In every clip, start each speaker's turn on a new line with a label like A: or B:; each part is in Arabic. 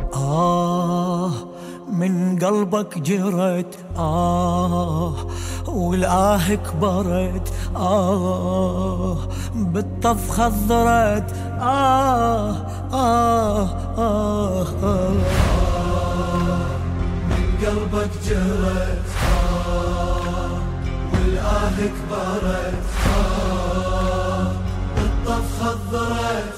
A: من قلبك جرت والآه كبرت بالطف خضرت
B: من قلبك جرت والآه كبرت بالطف خضرت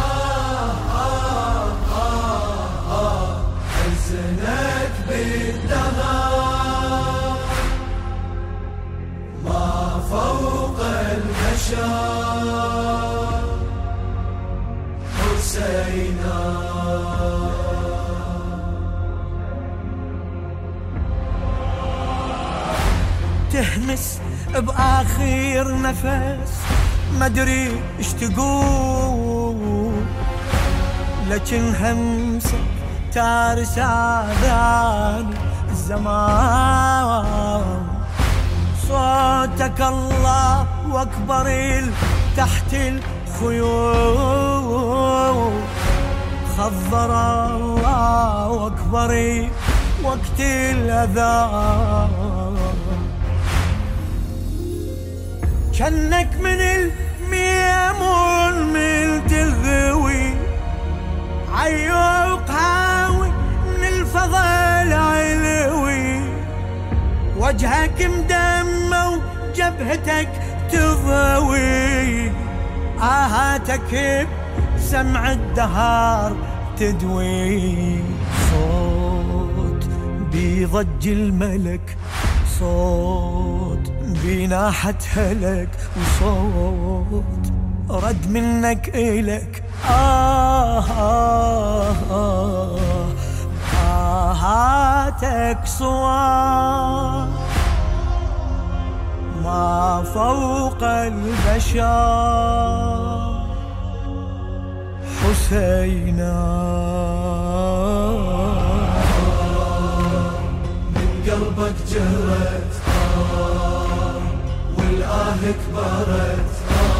B: ألسنك بالدهر ما فوق البشر حسينا
A: تهمس بآخر نفس مدري اش تقول لكن همسك تارس آذان الزمان صوتك الله واكبر تحت الخيول خضر الله واكبر وقت الأذان كأنك من الميمون من تلغوي عيوق هاوي من الفضل علوي وجهك مدمى وجبهتك تضوي آهاتك بسمع الدهار تدوي صوت بيضج الملك صوت بناحة هلك وصوت رد منك إلك آهاتك صوت ما فوق البشر حسينا
B: من قلبك جرت والآه كبرت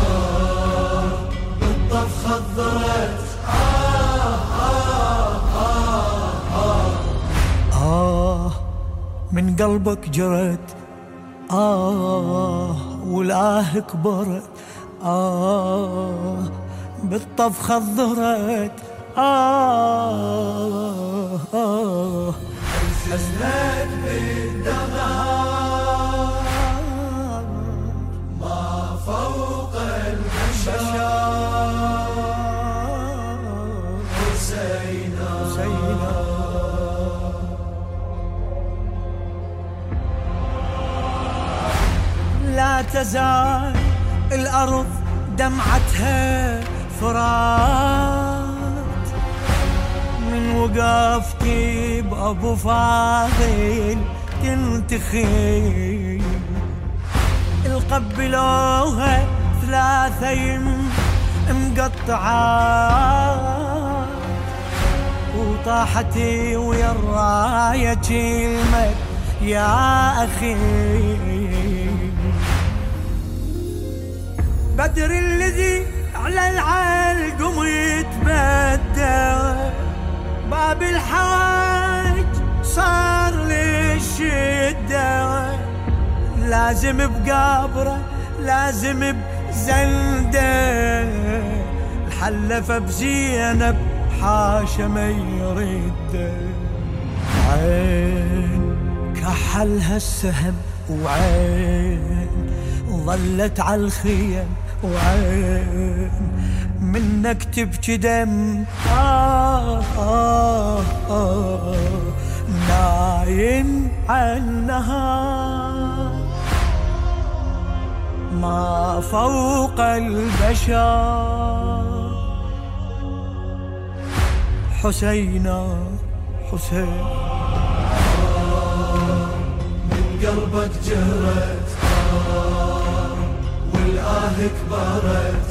B: بالطف خضرت
A: من قلبك جرت والآه كبرت بالطف خضرت
B: حزنك بالدهر ما فوق البشر حسينا
A: لا تزال الأرض دمعتها فرات من وقفتي بأبو فاضل تنتخي القبلوها ثلاثة مقطعات وطاحتي ويا الراية كلمة يا أخي بدر الذي على العلقم يتبدى باب الحواج صار للشدة لازم بقابره لازم بزنده الحلفة بزينب حاشا ما يرد عين كحلها السهم وعين ظلت على الخيم وعين منك تبكي دم نايم عنها ما فوق البشر حسينا حسين
B: من قلبك جرت والآه كبرت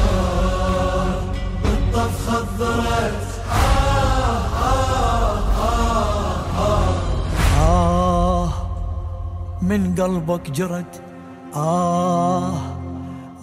B: بالطف خضرت
A: من قلبك جرت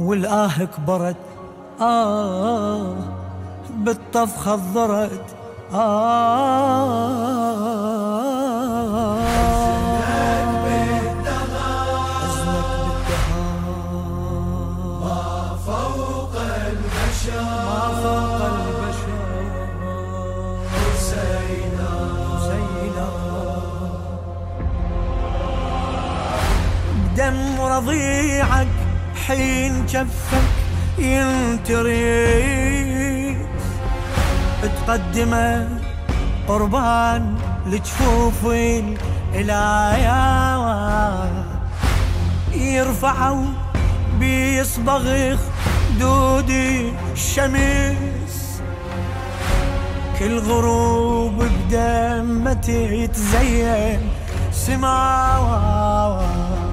A: والآه كبرت بالطف خضرت دم رضيعك حين جفك ينتري، تقدمه قربان لجفوف الإلايا، يرفعوا بيصبغ خدود الشمس، كل غروب بدمته يتزين سماوات.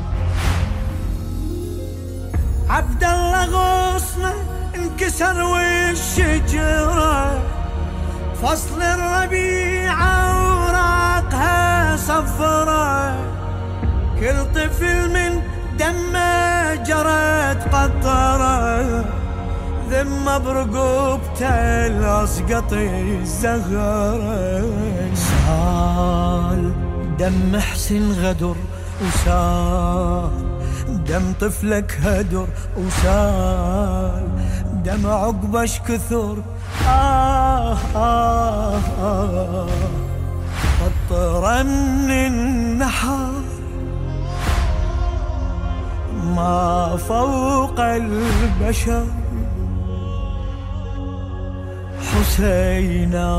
A: عبد الله غصنه انكسر والشجرة، فصل الربيع اوراقها صفرة، كل طفل من دمه جرت قطرة، ذمه برقبته الاسقط الزهرة. سال دم حسين غدر وسال دم طفلك هدر، وسال دم عقبش كثر. قطرة من النحر ما فوق البشر، حسينا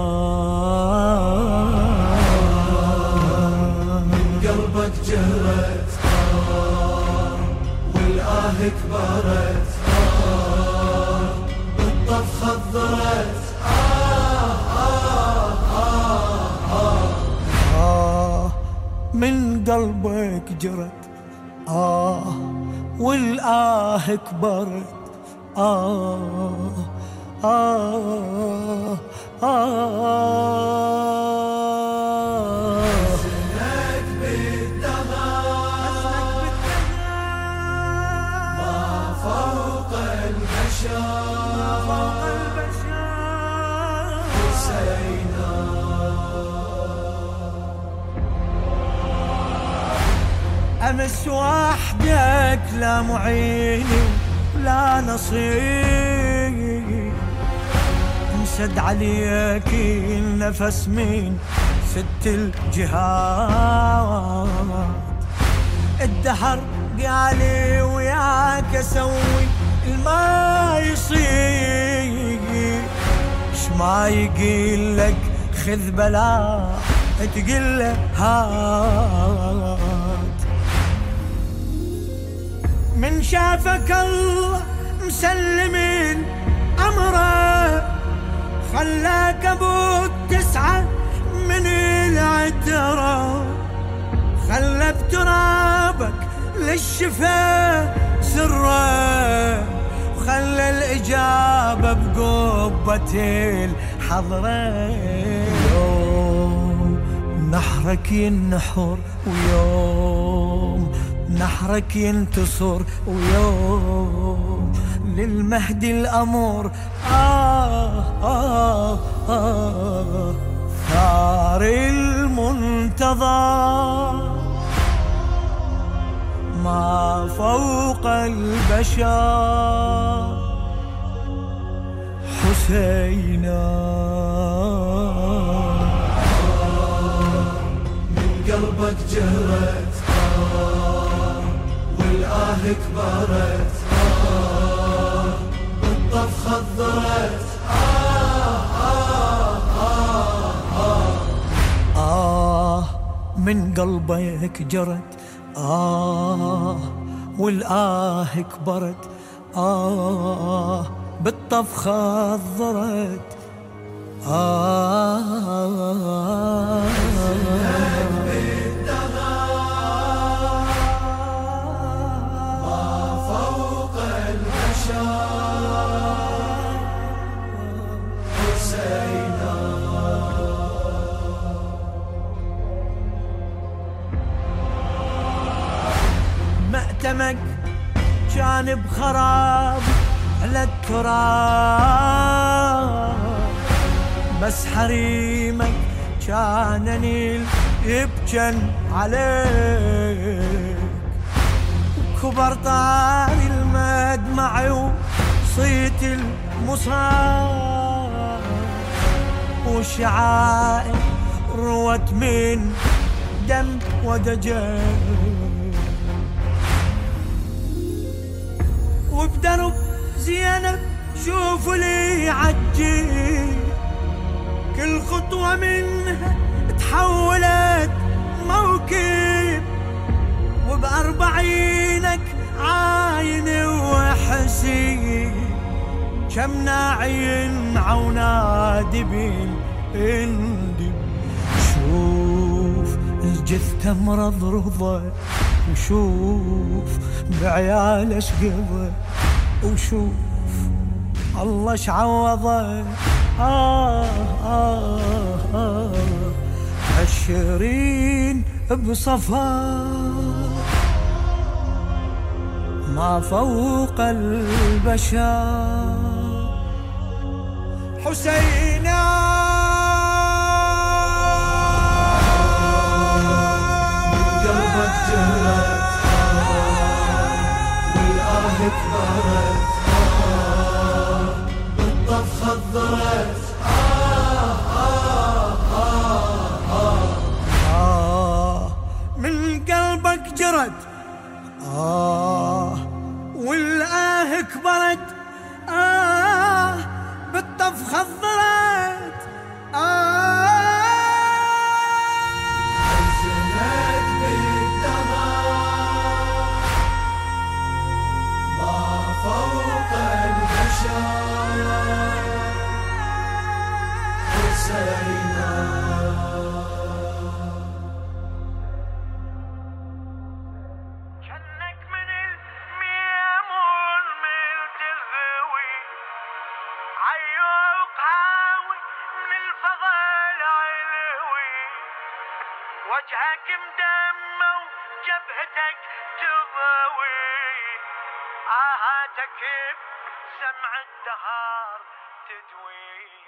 B: من قلبك جهرت والآه كبرت، بالطف خضرت.
A: من قلبك جرت والآه كبرت.
B: حزنك بالدهر ما فوق البشر، حسينا
A: أمس وحدك لا معيني لا نصير، انسد عليك النفس من ست الجهات، الدهر قالي وياك اسوي الما يصير، اش ما يقيل لك خذ بلا تقل له هات. من شافك الله مسلمين أمره، خلاك أبو تسعة من العترة، خلى بترابك للشفاء سره، وخلى الإجابة بقبة الحضرة. يوم نحرك ينحر، ويوم نحرك ينتصر، ويوم للمهدي الأمور. ثار المنتظر ما فوق البشر، حسينا
B: من قلبك جهرت والآه كبرت، بالطف خضرت.
A: من قلبك جرت والآه كبرت، بالطف خضرت. مأتمك كان بخراب على التراب، بس حريمك كان نيل يبجن عليك. كبر طاري المدمع وصيت المصاب، وشعائر روت من دم ودجال. وبدرب زينب شوف لي عجي، كل خطوة منها تحولت موكب. وبأربعينك عاين وحسي، كم ناعي عونادي بالهندي. شوف الجثة مرضرضة، وشوف بعياله شقضى، وشوف الله شعوضه. 20 بصفا ما فوق البشر. حسينا
B: قلبك جهرت والآه كبرت، بالطف خضرت.
A: من قلبك جرت والآه كبرت، بالطف خضرت.
B: حزنك بالدمار ما فوق البشر. حسينا
A: جنك من الميمون من تغوي، عيوق هاوي من الفضل علوي. وجهك مدمى وجبهتك تضوي، آهاتك بسمع الدهار تدوي.